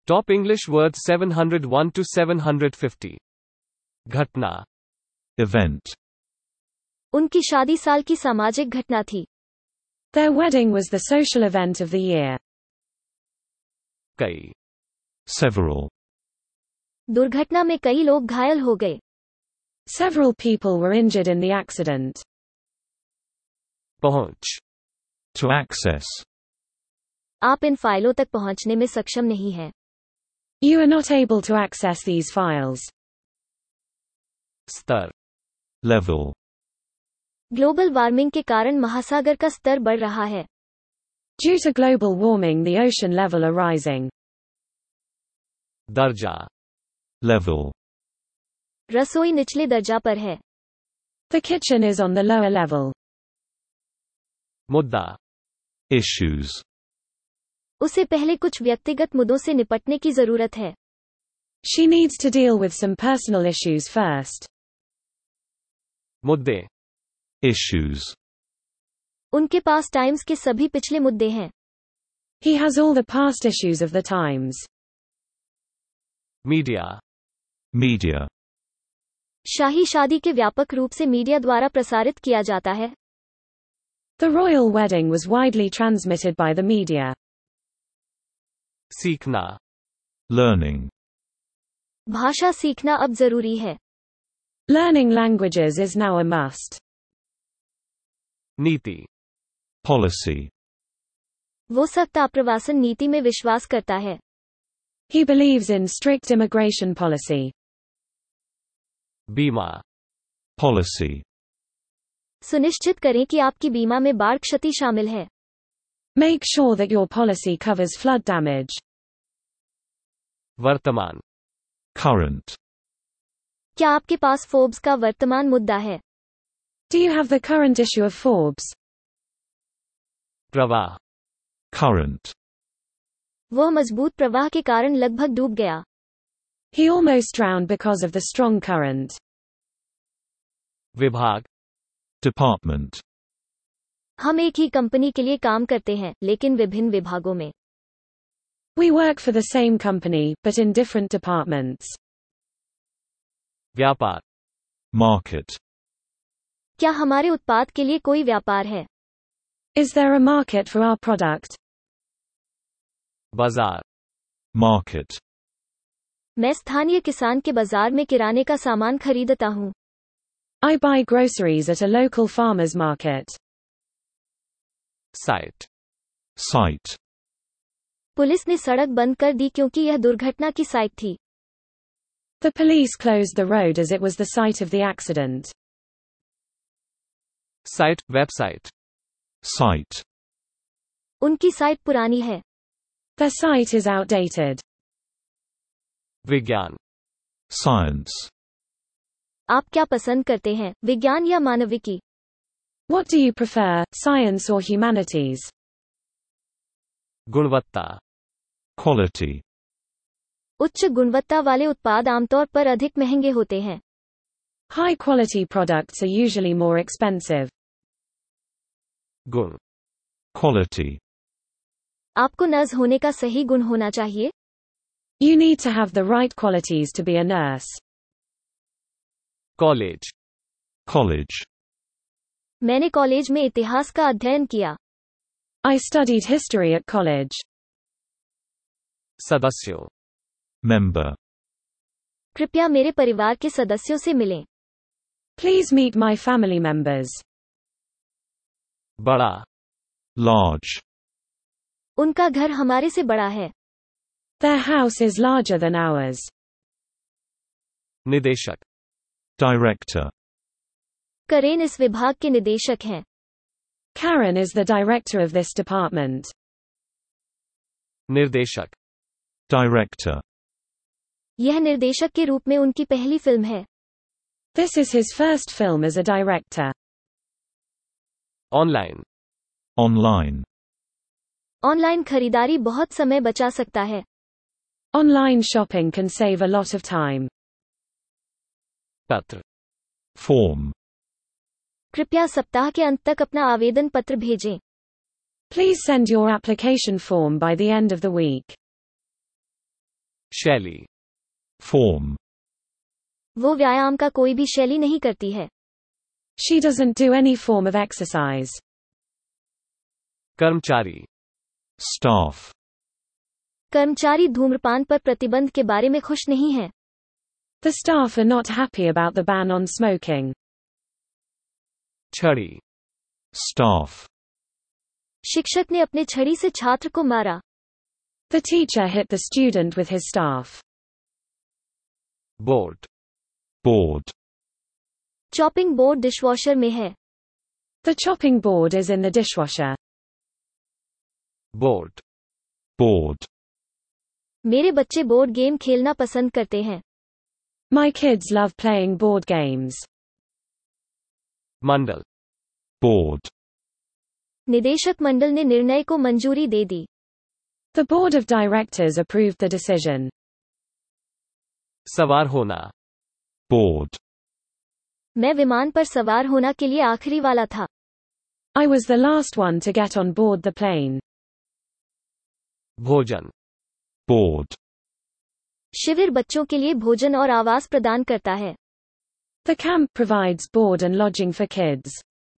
Top English words 701 to 750. घटना. Event. उनकी शादी साल की सामाजिक घटना थी. Their wedding was the social event of the year. कई. Several. दुर्घटना में कई लोग घायल हो गए. Several people were injured in the accident. पहुंच. To access. आप इन फाइलों तक पहुंचने में सक्षम नहीं हैं. You are not able to access these files. स्तर. Level. ग्लोबल वार्मिंग के कारण महासागर का स्तर बढ़ रहा है. Due to global warming, the ocean level are rising. दर्जा. Level. रसोई निचले दर्जा पर है. The kitchen is on the lower level. मुद्दा. Issues. उसे पहले कुछ व्यक्तिगत मुद्दों से निपटने की जरूरत है. She needs to deal with some personal issues first. मुद्दे. Issues. उनके पास टाइम्स के सभी पिछले मुद्दे हैं. He has all the past issues of the Times. Media. Media. शाही शादी के व्यापक रूप से मीडिया द्वारा प्रसारित किया जाता है. The royal wedding was widely transmitted by the media. सीखना. Learning. भाषा सीखना अब जरूरी है. Learning languages is now a must. नीति. Policy. वो सख्त आप्रवासन नीति में विश्वास करता है. He believes in strict immigration policy. बीमा. Policy. सुनिश्चित करें कि आपकी बीमा में बाढ़ क्षति शामिल है. Make sure that your policy covers flood damage. वर्तमान. Current. क्या आपके पास फोर्ब्स का वर्तमान मुद्दा है? Do you have the current issue of Forbes? प्रवाह. Current. वह मजबूत प्रवाह के कारण लगभग डूब गया. He almost drowned because of the strong current. विभाग. Department. हम एक ही कंपनी के लिए काम करते हैं, लेकिन विभिन्न विभागों में. We work for the same company, but in different departments. व्यापार. Market. क्या हमारे उत्पाद के लिए कोई व्यापार है? Is there a market for our product? बाजार. Market. मैं स्थानीय किसान के बाजार में किराने का सामान खरीदता हूँ. I buy groceries at a local farmer's market. Site. Site. पुलिस ने सड़क बंद कर दी क्योंकि यह दुर्घटना की साइट थी. The police closed the road as it was the site of the accident. Site. Website. Site. उनकी साइट पुरानी है. Their site is outdated. विज्ञान. Science. आप क्या पसंद करते हैं, विज्ञान या मानविकी? What do you prefer, science or humanities? गुणवत्ता. Quality. उच्च गुणवत्ता वाले उत्पाद आमतौर पर अधिक महंगे होते हैं. High quality products are usually more expensive. गुण. Quality. आपको नर्स होने का सही गुण होना चाहिए. You need to have the right qualities to be a nurse. College. College. मैंने कॉलेज में इतिहास का अध्ययन किया. I studied history at college. सदस्यों. Member. कृपया मेरे परिवार के सदस्यों से मिलें. Please meet my family members. बड़ा. Large. उनका घर हमारे से बड़ा है. Their house is larger than ours. निदेशक. Director. करेन इस विभाग के निदेशक हैं. Karen is the director of this department. निर्देशक. Director. यह निर्देशक के रूप में उनकी पहली फिल्म है. This is his first film as a director. Online. Online. Online खरीदारी बहुत समय बचा सकता है. Online shopping can save a lot of time. पत्र. Form. कृपया सप्ताह के अंत तक अपना आवेदन पत्र भेजें. Please send your application form by the end of the week. शैली, Form. वो व्यायाम का कोई भी शैली नहीं करती है। She doesn't do any form of exercise. कर्मचारी, Staff. कर्मचारी धूम्रपान पर प्रतिबंध के बारे में खुश नहीं हैं। The staff are not happy about the ban on smoking. छड़ी, Staff. शिक्षक ने अपने छड़ी से छात्र को मारा। The teacher hit the student with his staff. Board, Board. Chopping board dishwasher में है। The chopping board is in the dishwasher. Board, Board. मेरे बच्चे बोर्ड गेम खेलना पसंद करते हैं। My kids love playing board games. Mandal, Board. निदेशक मंडल ने निर्णय को मंजूरी दे दी। The board of directors approved the decision. सवार होना, Board. मैं विमान पर सवार होना के लिए आखिरी वाला था। I was the last one to get on board the plane. भोजन, Board. शिविर बच्चों के लिए भोजन और आवास प्रदान करता है। The camp provides board and lodging for kids.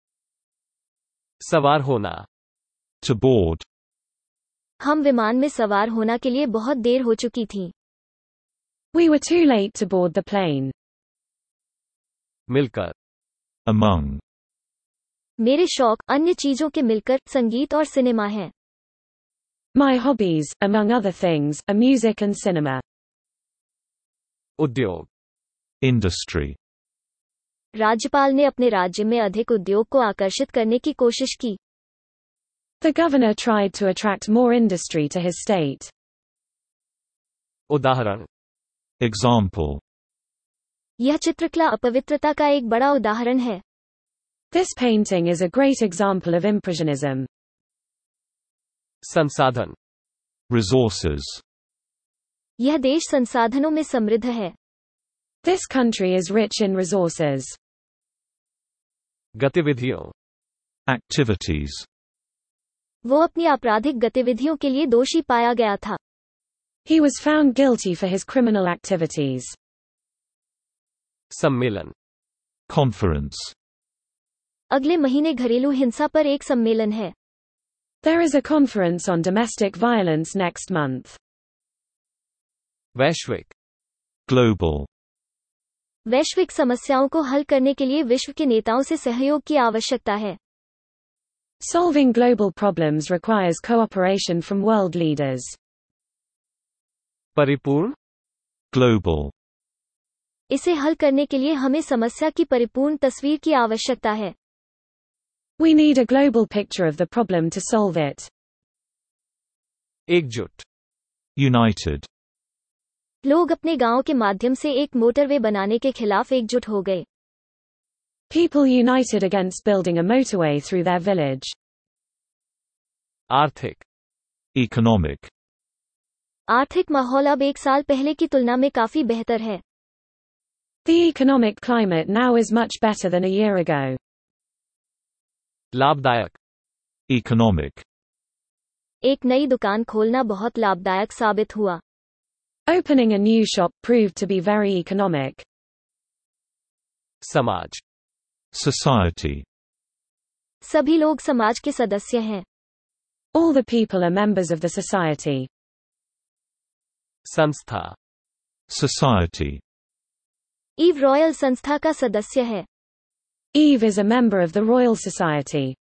सवार होना, To board. हम विमान में सवार होना के लिए बहुत देर हो चुकी थी। We were too late to board the plane. मिलकर, Among. मेरे शौक अन्य चीजों के मिलकर संगीत और सिनेमा हैं। My hobbies, among other things, are music and cinema. उद्योग, Industry. राज्यपाल ने अपने राज्य में अधिक उद्योग को आकर्षित करने की कोशिश की। The governor tried to attract more industry to his state. उदाहरण, Example. यह चित्रकला अपवित्रता का एक बड़ा उदाहरण है। This painting is a great example of impressionism. संसाधन, Resources. यह देश संसाधनों में समृद्ध है। This country is rich in resources. गतिविधियों, Activities. वो अपनी आपराधिक गतिविधियों के लिए दोषी पाया गया था। He was found guilty for his criminal activities. सम्मेलन, Conference. अगले महीने घरेलू हिंसा पर एक सम्मेलन है। There is a conference on domestic violence next month. वैश्विक, Global. वैश्विक समस्याओं को हल करने के लिए विश्व के नेताओं से सहयोग की आवश्यकता है। Solving global problems requires cooperation from world leaders. परिपूर्ण, Global. इसे हल करने के लिए हमें समस्या की परिपूर्ण तस्वीर की आवश्यकता है। We need a global picture of the problem to solve it. एकजुट, United. लोग अपने गांव के माध्यम से एक मोटरवे बनाने के खिलाफ एकजुट हो गए। People united against building a motorway through their village. आर्थिक, Economic. आर्थिक माहौल अब एक साल पहले की तुलना में काफी बेहतर है। The economic climate now is much better than a year ago. लाभदायक, Economic. एक नई दुकान खोलना बहुत लाभदायक साबित हुआ। Opening a new shop proved to be very economic. समाज, Society. सभी लोग समाज के सदस्य हैं। All the people are members of the society. संस्था, Society. ईव रॉयल संस्था का सदस्य है। Eve is a member of the Royal Society.